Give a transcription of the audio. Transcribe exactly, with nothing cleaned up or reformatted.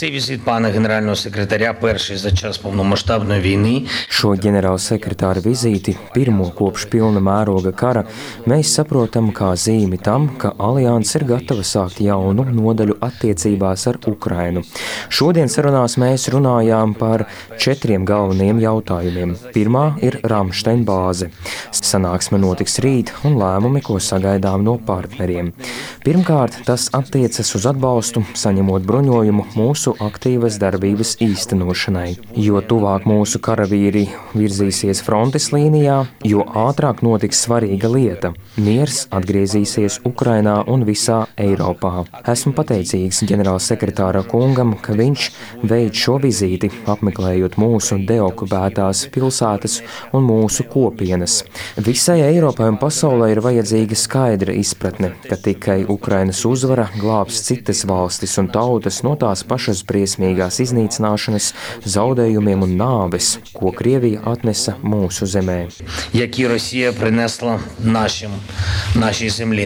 Цей візит пана генерального секретаря перший за час повномасштабної війни. Šo ģenerālsekretāra vizīti, pirmo kopš pilna mēroga kara, mēs saprotam kā zīmi tam, ka alianse ir gatava sākt jaunu nodaļu attiecībās ar Ukrainu. Šodien sarunās mēs runājām par četriem galveniem jautājumiem. Pirmā ir Ramstein bāze. Sanāksme notiks rīt un lēmumi, ko sagaidām no partneriem. Pirmkārt, tas attiecas uz atbalstu, saņemot bruņojumu mūsu aktīvas darbības īstenošanai. Jo tuvāk mūsu karavīri virzīsies frontes līnijā, jo ātrāk notiks svarīga lieta – miers atgriezīsies Ukrainā un visā Eiropā. Esmu pateicīgs ģenerālsekretāra kungam, ka viņš veic šo vizīti, apmeklējot mūsu deokupētās pilsētas un mūsu kopienas. Visai Eiropai un pasaulē ir vajadzīga skaidra izpratne, ka tikai Ukrainas uzvara glābs citas valstis un tautas no tās pašas briesmīgās iznīcināšanas, zaudējumiem un nāves, ko Krievija atnesa mūsu zemē. Які Росія принесла нашим, нашій землі.